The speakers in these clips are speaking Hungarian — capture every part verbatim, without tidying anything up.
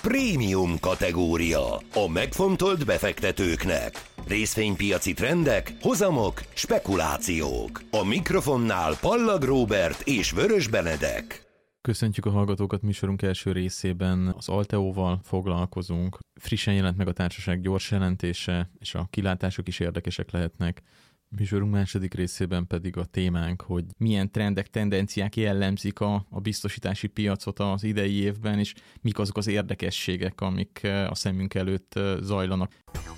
Prémium kategória. A megfontolt befektetőknek. Részvénypiaci trendek, hozamok, spekulációk. A mikrofonnál Pallag Róbert és Vörös Benedek. Köszöntjük a hallgatókat, műsorunk első részében az Alteóval foglalkozunk. Frissen jelent meg a társaság gyors jelentése, és a kilátások is érdekesek lehetnek. Műsorunk második részében pedig a témánk, hogy milyen trendek, tendenciák jellemzik a, a biztosítási piacot az idei évben, és mik azok az érdekességek, amik a szemünk előtt zajlanak.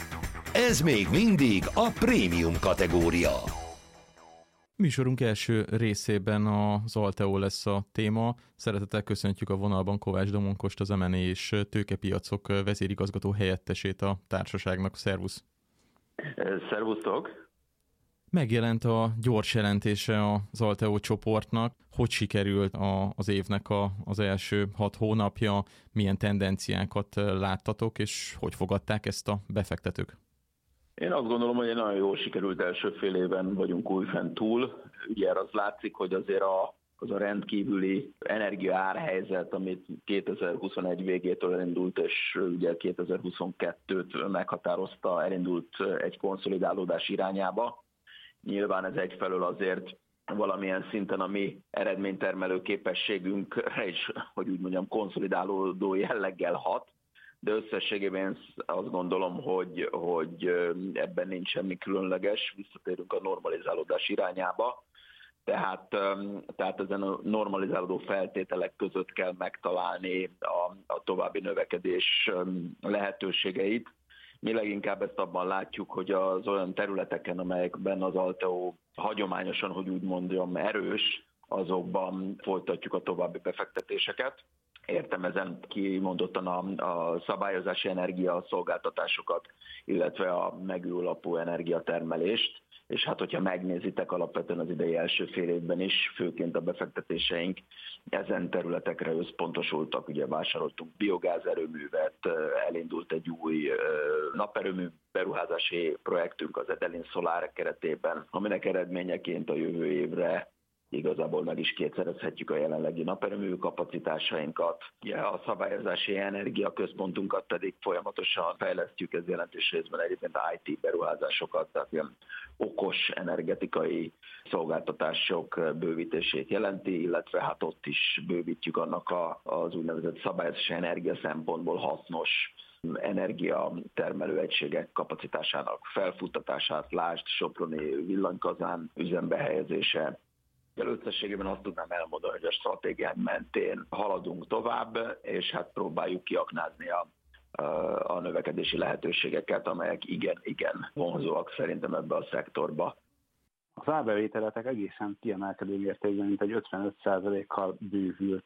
Ez még mindig a prémium kategória. Műsorunk első részében az Alteo lesz a téma. Szeretettel köszöntjük a vonalban Kovács Domonkost, az em and á és tőkepiacok vezérigazgató helyettesét a társaságnak. Szervusz! Szervusztok! Megjelent a gyors jelentése az Alteo csoportnak. Hogy sikerült a, az évnek a, az első hat hónapja? Milyen tendenciákat láttatok, és hogy fogadták ezt a befektetők? Én azt gondolom, hogy egy nagyon jól sikerült első fél éven vagyunk újfent túl. Ugye az látszik, hogy azért a, az a rendkívüli energiaárhelyzet, amit kétezer-huszonegy végétől elindult, és ugye kétezer-huszonkettőt meghatározta, elindult egy konszolidálódás irányába. Nyilván ez egyfelől azért valamilyen szinten a mi eredménytermelő képességünkre is, hogy úgy mondjam, konszolidálódó jelleggel hat, de összességében azt gondolom, hogy, hogy ebben nincs semmi különleges, visszatérünk a normalizálódás irányába, tehát, tehát ezen a normalizálódó feltételek között kell megtalálni a, a további növekedés lehetőségeit. Mi leginkább ezt abban látjuk, hogy az olyan területeken, amelyekben az Alteo hagyományosan, hogy úgy mondjam, erős, azokban folytatjuk a további befektetéseket. Értem ezen kimondottan a, a szabályozási energiaszolgáltatásokat, illetve a megújuló alapú energiatermelést. És hát, hogyha megnézitek, alapvetően az idei első fél évben is, főként a befektetéseink ezen területekre összpontosultak. Ugye vásároltunk biogázerőművet, elindult egy új naperőmű beruházási projektünk az Edelin Solar keretében, aminek eredményeként a jövő évre igazából meg is kétszerezhetjük a jelenlegi naperőmű kapacitásainkat. Ugye a szabályozási energiaközpontunkat pedig folyamatosan fejlesztjük, ez jelentős részben egyébként i té beruházásokat, tehát ilyen okos energetikai szolgáltatások bővítését jelenti, illetve hát ott is bővítjük annak a, az úgynevezett szabályozási energia szempontból hasznos energiatermelő egységek kapacitásának felfuttatását, lásd Soproni villanykazán üzembe helyezése. Összességében azt tudnám elmondani, hogy a stratégiánk mentén haladunk tovább, és hát próbáljuk kiaknázni a, a növekedési lehetőségeket, amelyek igen-igen vonzóak szerintem ebbe a szektorba. Az árbevételetek egészen kiemelkedő mértékben, mint egy ötvenöt százalékkal bővült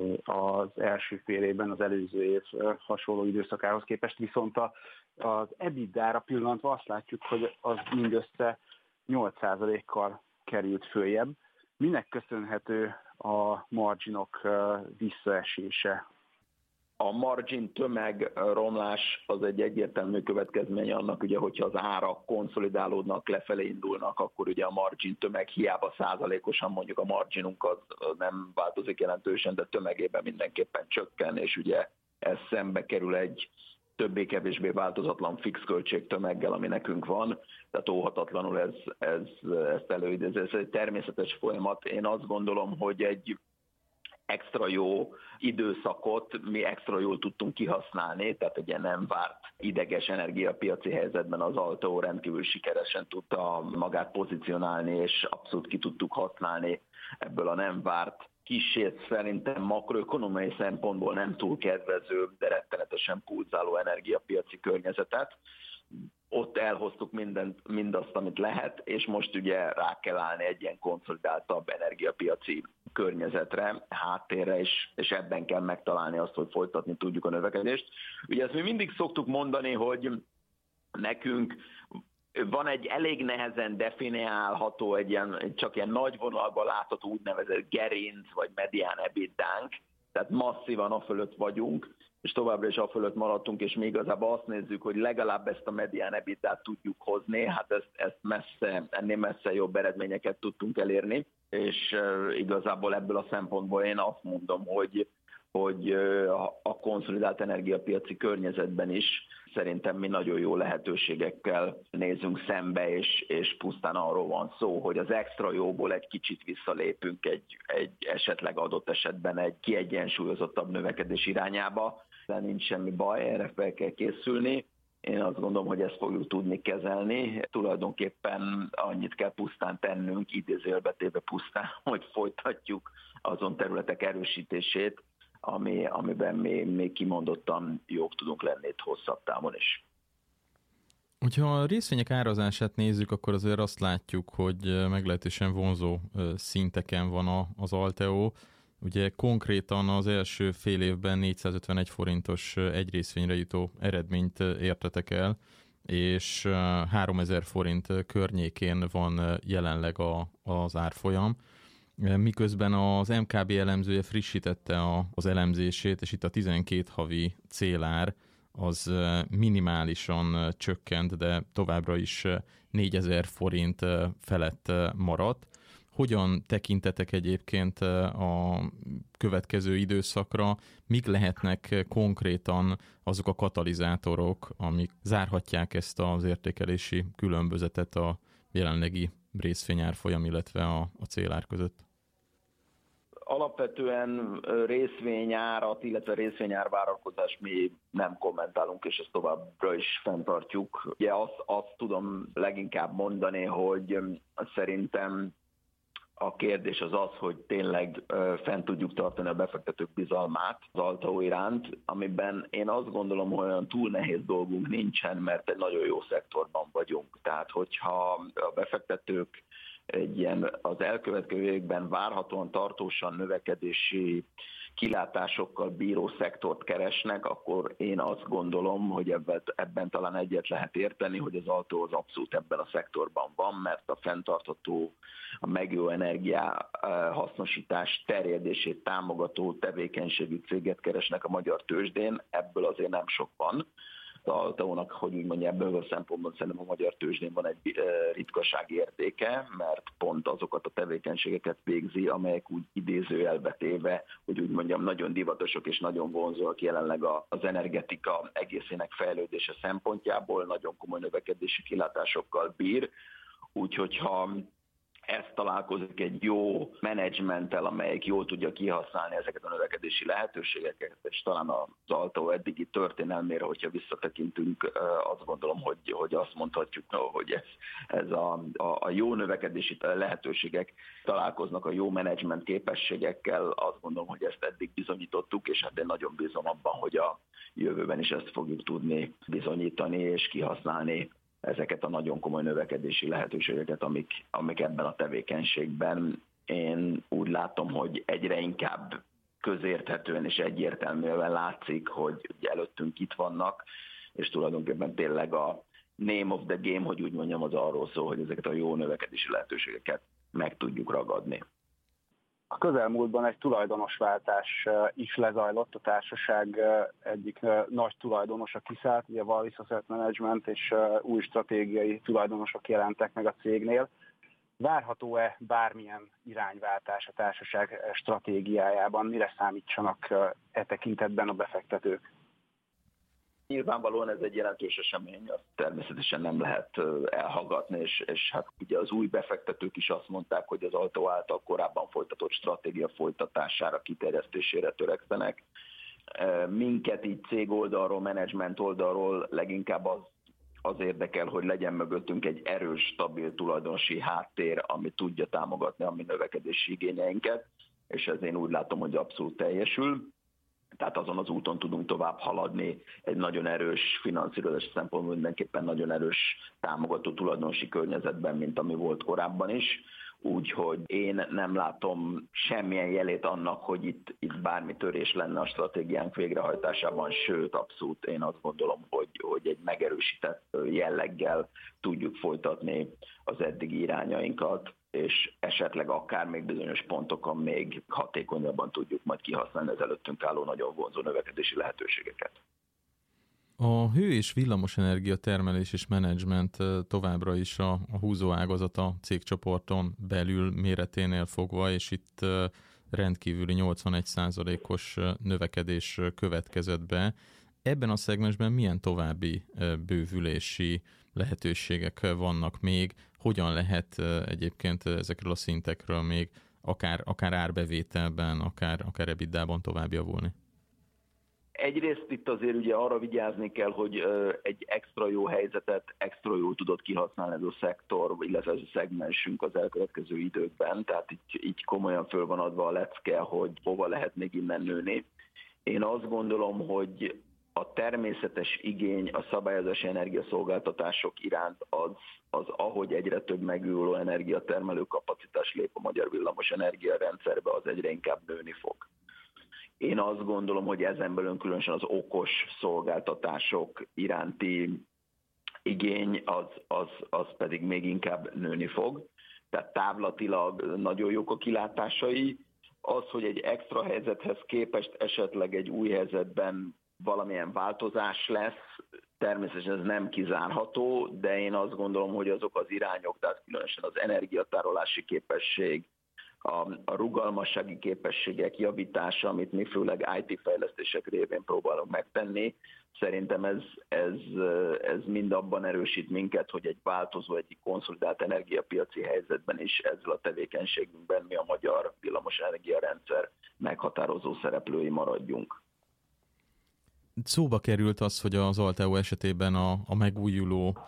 az első fél évben az előző év hasonló időszakához képest, viszont az EBITDA-ra pillantva azt látjuk, hogy az mindössze nyolc százalékkal került följebb. Minek köszönhető a marginok visszaesése? A margin tömegromlás az egy egyértelmű következménye annak, ugye, hogyha az árak konszolidálódnak, lefelé indulnak, akkor ugye a margin tömeg hiába százalékosan mondjuk a marginunk az nem változik jelentősen, de tömegében mindenképpen csökken, és ugye ez szembe kerül egy többé-kevésbé változatlan fix költségtömeggel, ami nekünk van, tehát óhatatlanul ez, ez, ezt előidézi. Ez egy természetes folyamat. Én azt gondolom, hogy egy extra jó időszakot mi extra jól tudtunk kihasználni, tehát egy ilyen nem várt ideges energiapiaci helyzetben az Alteo rendkívül sikeresen tudta magát pozícionálni, és abszolút ki tudtuk használni ebből a nem várt, kissé szerintem makroökonomiai szempontból nem túl kedvező, de rettenetesen pulzáló energiapiaci környezetet. Ott elhoztuk mindent, mindazt, amit lehet, és most ugye rá kell állni egy ilyen konszolidáltabb energiapiaci környezetre, háttérre, és, és ebben kell megtalálni azt, hogy folytatni tudjuk a növekedést. Ugye ezt mi mindig szoktuk mondani, hogy nekünk van egy elég nehezen definiálható, egy ilyen, csak ilyen nagy vonalban látható úgynevezett gerinc vagy medián ebitdánk, tehát masszívan afölött vagyunk, és továbbra is afölött maradtunk, és mi igazából azt nézzük, hogy legalább ezt a medián ebitdát tudjuk hozni, hát ezt, ezt messze, ennél messze jobb eredményeket tudtunk elérni, és igazából ebből a szempontból én azt mondom, hogy hogy a konszolidált energiapiaci környezetben is szerintem mi nagyon jó lehetőségekkel nézünk szembe, és, és pusztán arról van szó, hogy az extra jóból egy kicsit visszalépünk egy, egy esetleg adott esetben egy kiegyensúlyozottabb növekedés irányába, de nincs semmi baj, erre fel kell készülni. Én azt gondolom, hogy ezt fogjuk tudni kezelni. Tulajdonképpen annyit kell pusztán tennünk, idézőjelbe téve pusztán, hogy folytatjuk azon területek erősítését, ami, amiben mi, mi kimondottan jók tudunk lenni itt hosszabb távon is. Hogyha a részvények árazását nézzük, akkor azért azt látjuk, hogy meglehetősen vonzó szinteken van az Alteo. Ugye konkrétan az első fél évben négyszázötvenegy forintos egy részvényre jutó eredményt értetek el, és háromezer forint környékén van jelenleg a, az árfolyam. Miközben az em ká bé elemzője frissítette a, az elemzését, és itt a tizenkét havi célár az minimálisan csökkent, de továbbra is négyezer forint felett maradt. Hogyan tekintetek egyébként a következő időszakra? Mik lehetnek konkrétan azok a katalizátorok, amik zárhatják ezt az értékelési különbözetet a jelenlegi részvényárfolyam, illetve a, a célár között? Alapvetően részvényárat, illetve részvényárvárakozást mi nem kommentálunk, és ezt továbbra is fenntartjuk. Ugye azt, azt tudom leginkább mondani, hogy szerintem a kérdés az az, hogy tényleg fent tudjuk tartani a befektetők bizalmát az Alteo iránt, amiben én azt gondolom, hogy olyan túl nehéz dolgunk nincsen, mert egy nagyon jó szektorban vagyunk. Tehát, hogyha a befektetők egy ilyen az elkövetkező években várhatóan tartósan növekedési kilátásokkal bíró szektort keresnek, akkor én azt gondolom, hogy ebben, ebben talán egyet lehet érteni, hogy az Alteo az abszolút ebben a szektorban van, mert a fenntartható, a megújuló energia hasznosítás terjedését támogató tevékenységű céget keresnek a magyar tőzsdén, ebből azért nem sok van. Az Alteónak, hogy úgy mondja, ebből a szempontból szerintem a magyar tőzsdén van egy ritkasági értéke, mert pont azokat a tevékenységeket végzi, amelyek úgy idézőjelbe téve, hogy úgy mondjam, nagyon divatosok és nagyon vonzóak jelenleg az energetika egészének fejlődése szempontjából, nagyon komoly növekedési kilátásokkal bír, úgyhogy ha ez találkozik egy jó menedzsmenttel, amelyik jól tudja kihasználni ezeket a növekedési lehetőségeket, és talán az Alteo eddigi történelmére, hogyha visszatekintünk, azt gondolom, hogy, hogy azt mondhatjuk, hogy ez, ez a, a, a jó növekedési lehetőségek találkoznak a jó menedzsment képességekkel, azt gondolom, hogy ezt eddig bizonyítottuk, és hát én nagyon bízom abban, hogy a jövőben is ezt fogjuk tudni bizonyítani és kihasználni ezeket a nagyon komoly növekedési lehetőségeket, amik, amik ebben a tevékenységben én úgy látom, hogy egyre inkább közérthetően és egyértelműen látszik, hogy előttünk itt vannak, és tulajdonképpen tényleg a name of the game, hogy úgy mondjam, az arról szól, hogy ezeket a jó növekedési lehetőségeket meg tudjuk ragadni. A közelmúltban egy tulajdonosváltás is lezajlott, a társaság egyik nagy tulajdonosa kiszállt, ugye Wallis Asset Management, és új stratégiai tulajdonosok jelentek meg a cégnél. Várható-e bármilyen irányváltás a társaság stratégiájában? Mire számítsanak e tekintetben a befektetők? Nyilvánvalóan ez egy jelentős esemény, azt természetesen nem lehet elhallgatni, és, és hát ugye az új befektetők is azt mondták, hogy az Alteo által korábban folytatott stratégia folytatására, kiterjesztésére törekszenek. Minket így cég oldalról, menedzsment oldalról leginkább az, az érdekel, hogy legyen mögöttünk egy erős, stabil tulajdonosi háttér, ami tudja támogatni a mi növekedési igényeinket, és ez én úgy látom, hogy abszolút teljesül. Tehát azon az úton tudunk tovább haladni, egy nagyon erős finanszírozás szempontból mindenképpen nagyon erős támogató tulajdonosi környezetben, mint ami volt korábban is. Úgyhogy én nem látom semmilyen jelét annak, hogy itt, itt bármi törés lenne a stratégiánk végrehajtásában, sőt, abszolút én azt gondolom, hogy, hogy egy megerősített jelleggel tudjuk folytatni az eddigi irányainkat, és esetleg akár még bizonyos pontokon még hatékonyabban tudjuk majd kihasználni az előttünk álló nagyon vonzó növekedési lehetőségeket. A hő- és villamosenergia termelés és menedzsment továbbra is a, a húzóágazat a cégcsoporton belül méreténél fogva, és itt rendkívüli nyolcvanegy százalékos növekedés következett be. Ebben a szegmensben milyen további bővülési lehetőségek vannak még? Hogyan lehet egyébként ezekről a szintekről még akár, akár árbevételben, akár, akár ebitdában tovább javulni? Egyrészt itt azért ugye arra vigyázni kell, hogy egy extra jó helyzetet extra jól tudott kihasználni ez a szektor, illetve ez a szegmensünk az elkövetkező időkben, tehát így, így komolyan föl van adva a lecke, hogy hova lehet még innen nőni. Én azt gondolom, hogy a természetes igény a szabályozási energiaszolgáltatások iránt az, az, ahogy egyre több megújuló energiatermelő kapacitás lép a magyar villamos energiarendszerbe, az egyre inkább nőni fog. Én azt gondolom, hogy ezen belül különösen az okos szolgáltatások iránti igény az, az, az pedig még inkább nőni fog. Tehát távlatilag nagyon jók a kilátásai. Az, hogy egy extra helyzethez képest esetleg egy új helyzetben valamilyen változás lesz, természetesen ez nem kizárható, de én azt gondolom, hogy azok az irányok, tehát különösen az energiatárolási képesség, a, a rugalmassági képességek javítása, amit mi főleg i té fejlesztések révén próbálunk megtenni, szerintem ez, ez, ez mind abban erősít minket, hogy egy változó, egy konszolidált energiapiaci helyzetben is ezzel a tevékenységünkben mi a magyar villamos energiarendszer meghatározó szereplői maradjunk. Szóba került az, hogy az Alteo esetében a, a megújuló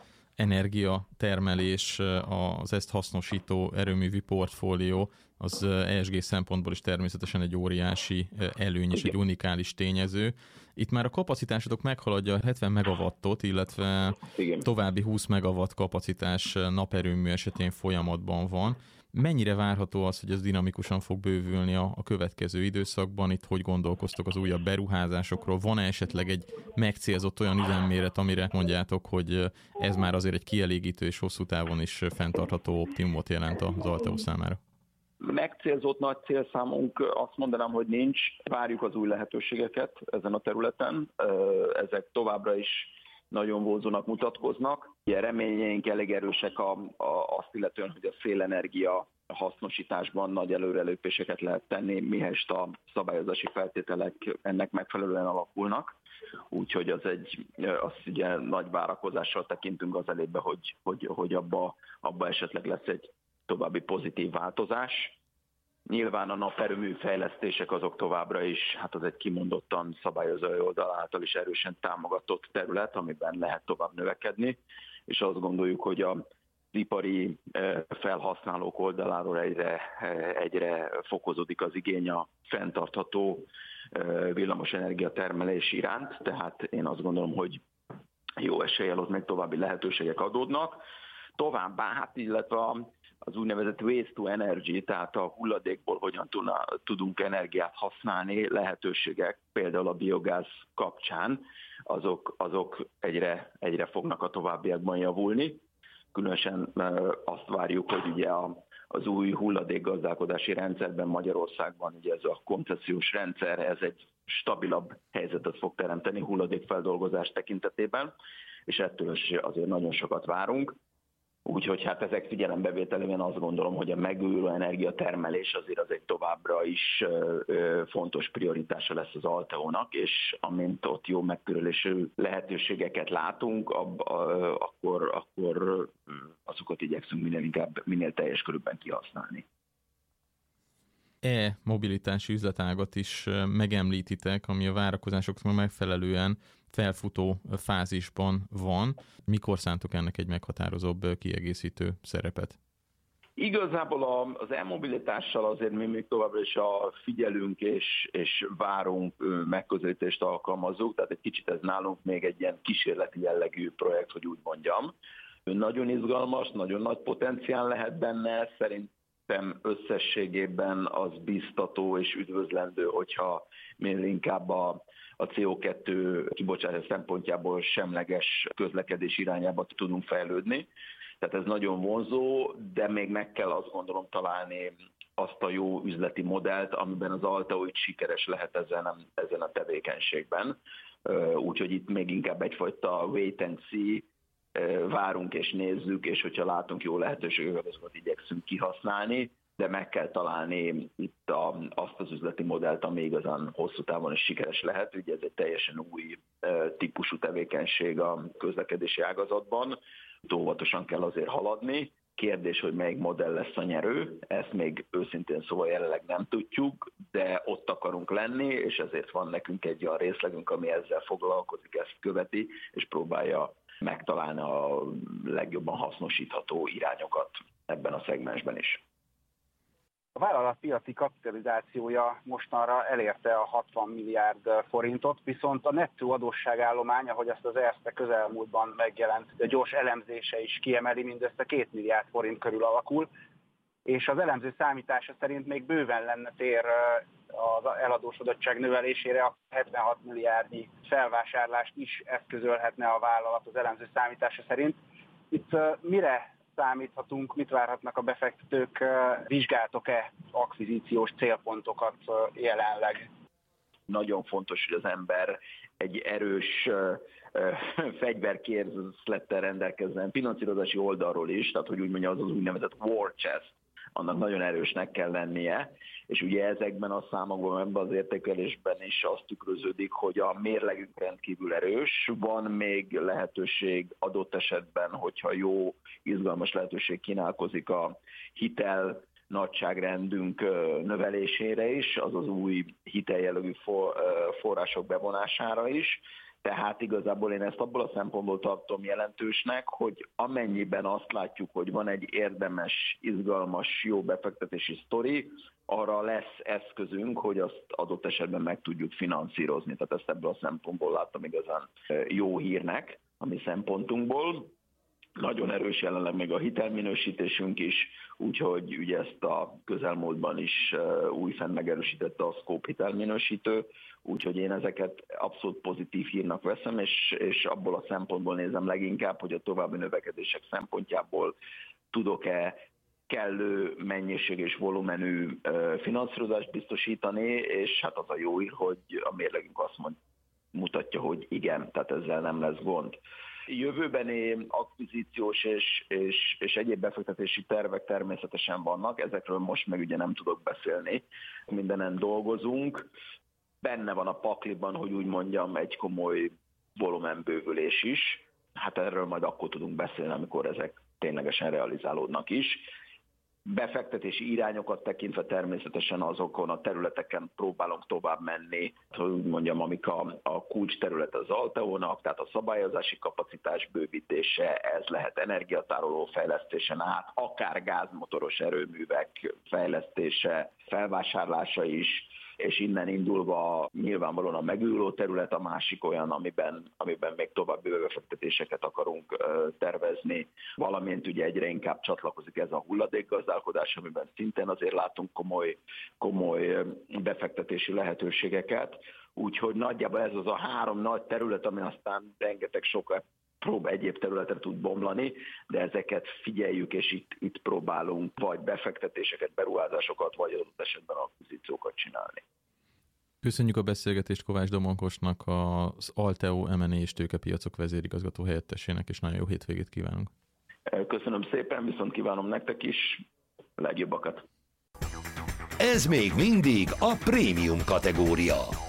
energiatermelés, az ezt hasznosító erőművi portfólió az é es gé szempontból is természetesen egy óriási előny és egy unikális tényező. Itt már a kapacitásotok meghaladja a hetven megawattot, illetve Igen. további húsz megawatt kapacitás naperőmű esetén folyamatban van. Mennyire várható az, hogy ez dinamikusan fog bővülni a, a következő időszakban? Itt hogy gondolkoztok az újabb beruházásokról? Van-e esetleg egy megcélzott olyan üzemméret, amire mondjátok, hogy ez már azért egy kielégítő és hosszú távon is fenntartható optimumot jelent az Alteo számára? Megcélzott nagy célszámunk, azt mondanám, hogy nincs. Várjuk az új lehetőségeket ezen a területen. Ezek továbbra is nagyon vonzónak mutatkoznak. Ugye reményeink elég erősek a, a, azt illetően, hogy a szélenergia hasznosításban nagy előrelépéseket lehet tenni, mihelyest a szabályozási feltételek ennek megfelelően alakulnak. Úgyhogy az egy, azt ugye nagy várakozással tekintünk az elébe, hogy, hogy, hogy abba, abba esetleg lesz egy további pozitív változás. Nyilván a naperőmű fejlesztések azok továbbra is, hát az egy kimondottan szabályozói oldal által is erősen támogatott terület, amiben lehet tovább növekedni, és azt gondoljuk, hogy az ipari felhasználók oldaláról egyre, egyre fokozódik az igény a fenntartható villamosenergia termelés iránt, tehát én azt gondolom, hogy jó eséllyel ott még további lehetőségek adódnak. Továbbá, hát illetve a az úgynevezett waste to energy, tehát a hulladékból hogyan tudunk energiát használni, lehetőségek például a biogáz kapcsán, azok, azok egyre, egyre fognak a továbbiakban javulni. Különösen azt várjuk, hogy ugye a, az új hulladékgazdálkodási rendszerben Magyarországban ugye ez a koncesziós rendszer, ez egy stabilabb helyzetet fog teremteni hulladékfeldolgozás tekintetében, és ettől is azért nagyon sokat várunk. Úgyhogy hát ezek figyelembevételében azt gondolom, hogy a megújuló energiatermelés azért az egy továbbra is fontos prioritása lesz az Alteónak, és amint ott jó megtérülésű lehetőségeket látunk, ab, akkor, akkor azokat igyekszünk minél inkább, minél teljes körülben kihasználni. E-mobilitási üzletágat is megemlítitek, ami a várakozásoknak megfelelően felfutó fázisban van. Mikor szántok ennek egy meghatározóbb kiegészítő szerepet? Igazából az e-mobilitással azért mi még továbbra is a figyelünk és, és várunk megközelítést alkalmazzuk, tehát egy kicsit ez nálunk még egy ilyen kísérleti jellegű projekt, hogy úgy mondjam. Nagyon izgalmas, nagyon nagy potenciál lehet benne, szerintem összességében az biztató és üdvözlendő, hogyha minél inkább a a cé o kettő kibocsátás szempontjából semleges közlekedés irányába tudunk fejlődni. Tehát ez nagyon vonzó, de még meg kell azt gondolom találni azt a jó üzleti modellt, amiben az Alteo így sikeres lehet ezen a, ezen a tevékenységben. Úgyhogy itt még inkább egyfajta wait and see, várunk és nézzük, és hogyha látunk jó lehetőségeket, azokat igyekszünk kihasználni. de meg kell találni itt a, azt az üzleti modellt, ami igazán hosszú távon is sikeres lehet. Ugye ez egy teljesen új e, típusú tevékenység a közlekedési ágazatban. Óvatosan kell azért haladni. Kérdés, hogy melyik modell lesz a nyerő, ezt még őszintén szóval jelenleg nem tudjuk, de ott akarunk lenni, és ezért van nekünk egy olyan részlegünk, ami ezzel foglalkozik, ezt követi, és próbálja megtalálni a legjobban hasznosítható irányokat ebben a szegmensben is. A vállalat piaci kapitalizációja mostanra elérte a hatvan milliárd forintot, viszont a nettó adósságállomány, ahogy azt az Erste közelmúltban megjelent, a gyors elemzése is kiemeli, mindössze két milliárd forint körül alakul, és az elemző számítása szerint még bőven lenne tér az eladósodottság növelésére, a hetvenhat milliárdnyi felvásárlást is eszközölhetne a vállalat az elemző számítása szerint. Itt mire számíthatunk, mit várhatnak a befektetők, vizsgáltok-e akvizíciós célpontokat jelenleg? Nagyon fontos, hogy az ember egy erős fegyverkérzlettel rendelkezzen finanszírozási oldalról is, tehát hogy úgy mondja, az az úgynevezett war chest, annak nagyon erősnek kell lennie, és ugye ezekben a számokban, ebben az értékelésben is azt tükröződik, hogy a mérlegünk rendkívül erős, van még lehetőség adott esetben, hogyha jó, izgalmas lehetőség kínálkozik a hitel nagyságrendünk növelésére is, azaz új hiteljellegű források bevonására is. Tehát igazából én ezt abból a szempontból tartom jelentősnek, hogy amennyiben azt látjuk, hogy van egy érdemes, izgalmas, jó befektetési sztori, arra lesz eszközünk, hogy azt adott esetben meg tudjuk finanszírozni. Tehát ezt ebből a szempontból láttam igazán jó hírnek a mi szempontunkból. Nagyon erős jelenleg még a hitelminősítésünk is, úgyhogy ugye ezt a közelmúltban is újfent megerősítette a Scope hitelminősítő, úgyhogy én ezeket abszolút pozitív hírnak veszem, és, és abból a szempontból nézem leginkább, hogy a további növekedések szempontjából tudok-e kellő mennyiség és volumenű finanszírozást biztosítani, és hát az a jó hír, hogy a mérlegünk azt mond, mutatja, hogy igen, tehát ezzel nem lesz gond. Jövőbeni akvizíciós és, és, és egyéb befektetési tervek természetesen vannak, ezekről most meg ugye nem tudok beszélni, mindenen dolgozunk. Benne van a pakliban, hogy úgy mondjam, egy komoly volumenbővülés is. Hát erről majd akkor tudunk beszélni, amikor ezek ténylegesen realizálódnak is. Befektetési irányokat tekintve természetesen azokon a területeken próbálunk tovább menni, hogy úgy mondjam, amik a, a kulcs terület az Alteónak, tehát a szabályozási kapacitás bővítése, ez lehet energiatároló fejlesztésen át, akár gázmotoros erőművek fejlesztése, felvásárlása is, és innen indulva nyilvánvalóan a megújuló terület a másik olyan, amiben, amiben még további befektetéseket akarunk tervezni, valamint ugye egyre inkább csatlakozik ez a hulladékgazdálkodás, amiben szintén azért látunk komoly, komoly befektetési lehetőségeket, úgyhogy nagyjából ez az a három nagy terület, ami aztán rengeteg sok prób egyéb területre tud bomlani, de ezeket figyeljük, és itt, itt próbálunk vagy befektetéseket, beruházásokat, vagy adott esetben akvizíciókat csinálni. Köszönjük a beszélgetést Kovács Domonkosnak, az Alteo em and á és tőkepiacok vezérigazgató helyettesének, és nagyon jó hétvégét kívánunk. Köszönöm szépen, viszont kívánom nektek is a legjobbakat. Ez még mindig a prémium kategória.